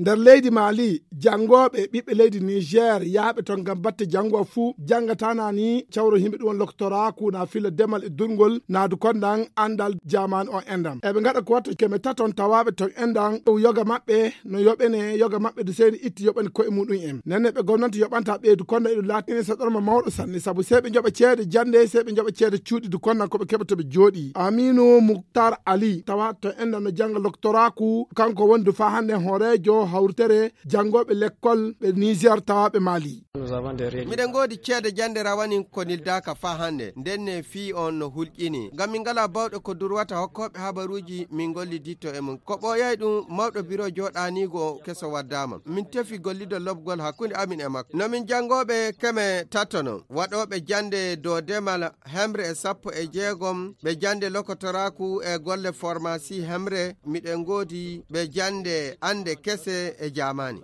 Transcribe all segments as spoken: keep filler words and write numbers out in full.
nder leydi Mali jangoɓe ɓiɓɓe leydi Niger yaaɓe ton gam batte jango fuu jangatana ni cawro himɓe ɗum loktoraku na fila demal e durgol naadu kondan andal jamanu o endam eɓe gaɗa ko watta keme taton tawaɓe ton endan yoga maɓɓe no yoɓene yoga maɓɓe do seydi itti yoɓani koye muɗum en nenne ɓe gomnati yoɓanta ɓeydu konda eɗum latini saɗorma mawɗo sanne saabu se ɓe joɓa ceede jande se ɓe joɓa ceede cuuɗi du kondan koɓe keɓata ɓe jooɗi. Aminu Moukhtar Ali tawa to endan no janga loktoraku kanko wondu fa hande horejo hawrtere jangoɓe l'école ɓe Niger tawaɓe Mali. miɗen godi ceede jande rawani ko nildaka fa hande ndenne fi on no hulƴini ngam min ngala bawɗo ko durwata hokkoɓe habaruji min golli ditto e mum ko ɓoyay ɗum mawɗo biro joɗanigo keso waddama min tefi gollido lobgol hakkude amin e makko nomin jangoɓe keme tatono waɗoɓe jande dow demal hemre e sappo e jeegom ɓe jande lokotoraku e golle formasi hemre miɗen godi ɓe jande ande kese e jamani.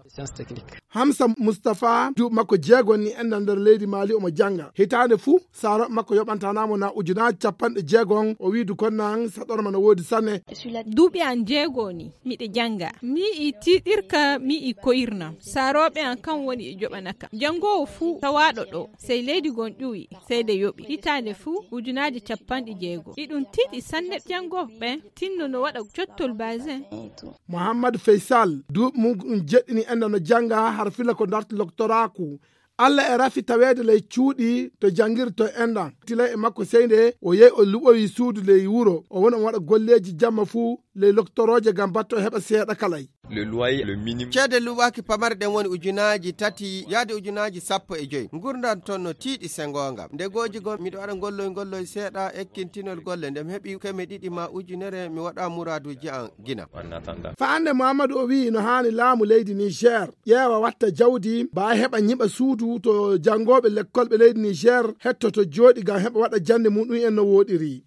Hamsa Mustafa du makko jeegon ni endan nder leydi Mali omo janga hitande fuu saro makko yoɓantanamo na ujunaji capanɗe jeegon o wiidu konnan saɗorma no woodi sanne. duuɓi an jeegoni miɗe janga mi i tiɗirka mi i koyirna saroɓe an kan woni e joɓanaka jangowo fuu tawaɗo ɗo sey leydi gon ƴuwi seyde yoɓi hitande fuu ujunaji capanɗe jeego iɗum tiɗi sanne jangoɓe tinno no waɗa cottol basin. Mouhamadou Faysal duuɓi mum ɗum jeɗɗini endan no janga har fila ko darti loktoraku Allah e rafi tawede ley cuuɗi to jangirto endan tila e makko seyde o yehi o luɓoyi suudu ley wuro o woni o waɗa golleji jamma fuu ley loktoroje gam batto heɓa seeɗa kalay. le loyer le minimum ceede luɓaki pamarɗen woni ujunaji tati yaade ujunaji sappo e joyi gurdam ton no tiiɗi sengongam nde goji go miɗo waɗa golloy golloy seeɗa ekkintinol golle ndem heeɓi keme ɗiɗi ma ujunere mi waɗa muraduji an gina fa ande Mouhamadou o wi no hani laamu leydi Niger ƴeewa watta jawdi mba heɓa ñiɓa suudu to jangoɓe l'école ɓe leydi Niger hettoto jooɗi gam heɓa waɗa jande muɗum en no woɗiri.